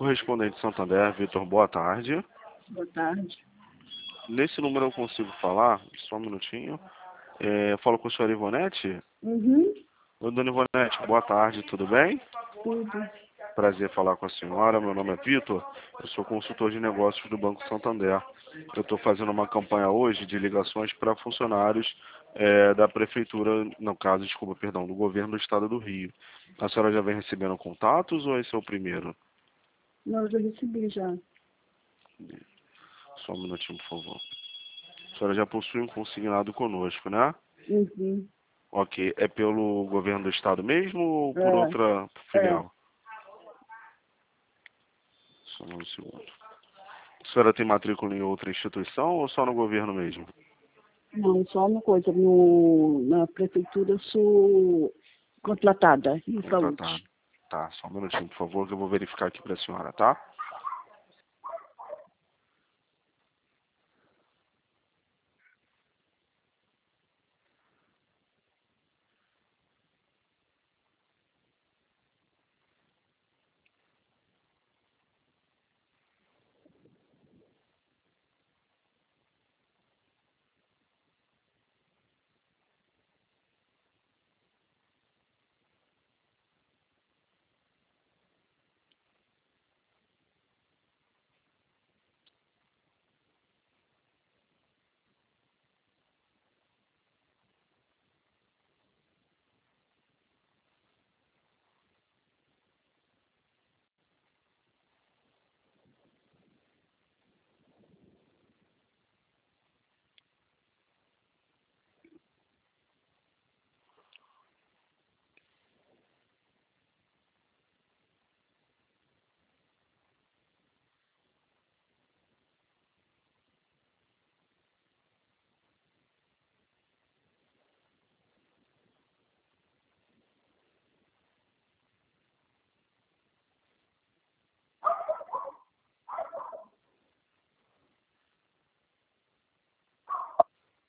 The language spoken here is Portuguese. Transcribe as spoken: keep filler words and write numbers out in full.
Correspondente Santander, Vitor, boa tarde. Boa tarde. Nesse número eu consigo falar? Só um minutinho. É, falo com a senhora Ivonete? Uhum. Oi, dona Ivonete, boa tarde, tudo bem? Tudo. Prazer falar com a senhora, meu nome é Vitor, eu sou consultor de negócios do Banco Santander. Eu estou fazendo uma campanha hoje de ligações para funcionários é, da prefeitura, no caso, desculpa, perdão, do governo do estado do Rio. A senhora já vem recebendo contatos ou esse é o primeiro? Não, eu já recebi já. Só um minutinho, por favor. A senhora já possui um consignado conosco, né? Uhum. Ok. É pelo governo do estado mesmo ou por É, outra é. filial? Só um segundo. A senhora tem matrícula em outra instituição ou só no governo mesmo? Não, só uma coisa, no, na prefeitura sou contratada em Contratado. saúde. Tá, só um minutinho, por favor, que eu vou verificar aqui para a senhora, tá?